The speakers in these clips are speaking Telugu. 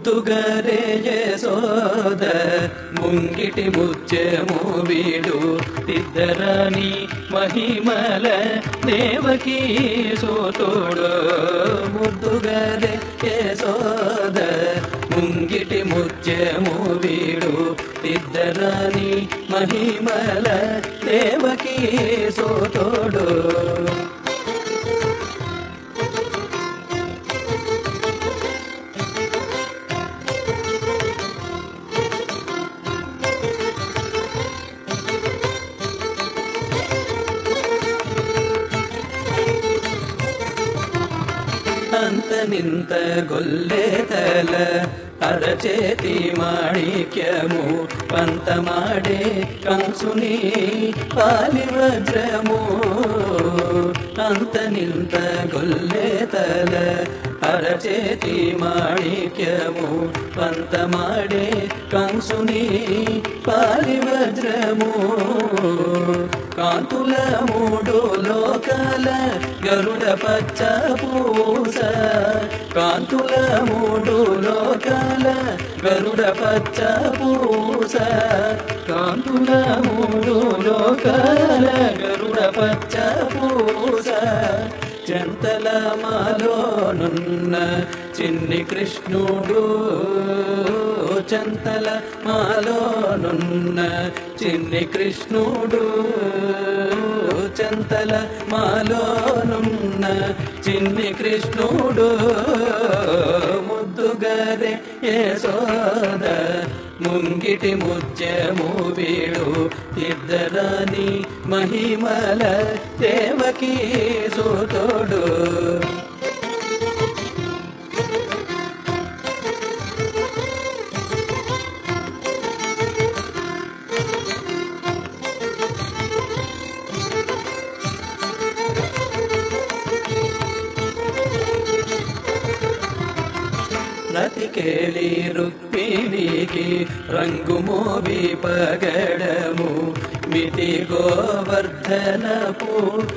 ముద్దుగరే యశోద ముంగిటి ముత్యము వీడు తిద్దరాని మహిమల దేవకీ సోతోడు ముద్దుగరే యశోద ముంగిటి ముత్యము వీడు తిద్దరాని మహిమల దేవకీ సోతోడు అంత నింత గొల్లెతల అరచేతి మాణిక్యము పంతమాడే కంసుని పాలి వజ్రము అంత నింత గొల్లెతల అరచేతి మాణిక్యము పంతమాడే కంసుని పాలి వజ్రము కాంతుల మూడు లోకాల గరుడ పచ్చ పూస కాంతుల మూడు లోకాల గరుడ పచ్చ పూస కాంతుల మూడు లోకాల గరుడ పచ్చ పూస చెంతల మాలోనున్న చిన్ని కృష్ణుడు చెంతల మాలోనున్న చిన్ని కృష్ణుడు చెంతల మాలోనున్న చిన్ని కృష్ణుడు ముద్దుగరే యశోద ముంగిటి ముత్యము వీడు ఇద్దరాని మహిమల దేవకీ సోతోడు రతికేళి రుక్మిణికి రంగు మోవి పగడము మితి గోవర్ధనపు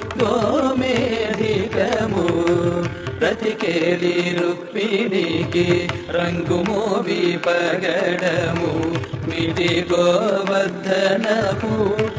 గోమేధికము రతికేళి రుక్మిణికి రంగు మోవి పగడము మితి గోవర్ధనపు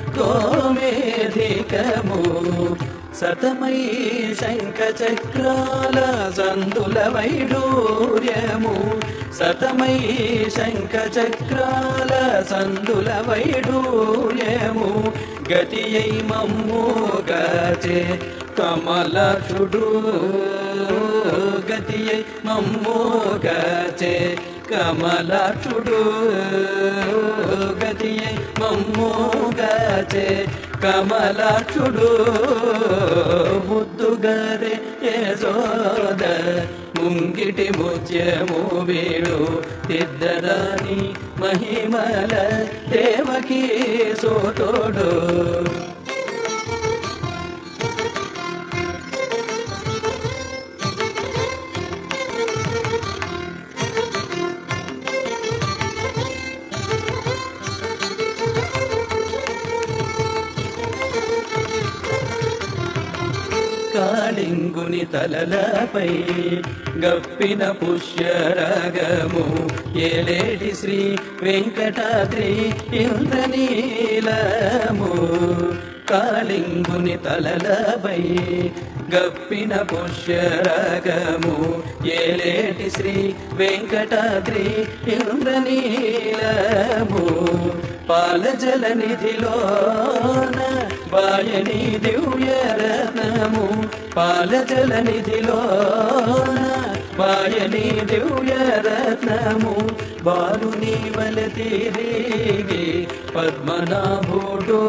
గోమేధికము సతమై శంఖ చక్రాల సందుల వైడూర్యము సతమై శంఖ చక్రాల సందుల వైడూర్యము గతి అయి మమ్ము గాచే కమలాక్షుడు గతి అయి మమ్ము గాచే కమలాక్షుడు గతి అయి మమ్ము గాచే కమలాక్షుడు ముద్దుగరే యశోద ముంగిటి ముత్యము వీడు తిద్దరాని మహిమల దేవకీ సోతోడు కాళింగుని తలలపై గప్పిన పుష్యరాగము ఏలేటి శ్రీ వెంకటాద్రి ఇంద్రనీలము కాళింగుని తలలపై గప్పిన పుష్యరాగము ఏలేటి శ్రీ వెంకటాద్రి ఇంద్రనీలము పాలజల నిధిలోన బాయని దివ్యరత్నము పాలజల నిధిలోన బాయని దివ్యరత్నము బాలుని వల తిరిగి పద్మనాభుడు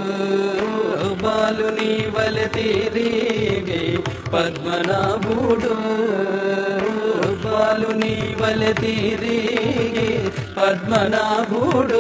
బాలుని వల తిరిగి పద్మనాభుడు బాలుని వల తిరిగి పద్మనాభుడు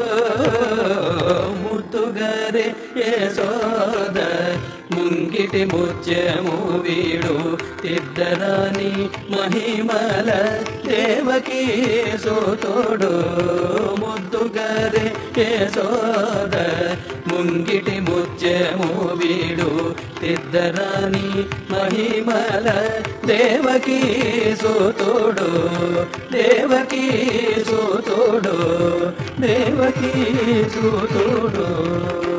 ముద్దుగరే యశోద ముంగిటి ముత్యము వీడు తిద్దరాని మహిమల దేవకీ సోతోడు ముద్దుగరే యశోద ముంగిటి ముత్యము ముత్యము వీడు తిద్దరాని మహిమల దేవకీ సూతుడు దేవకీ సూతుడు దేవకీ సూతుడు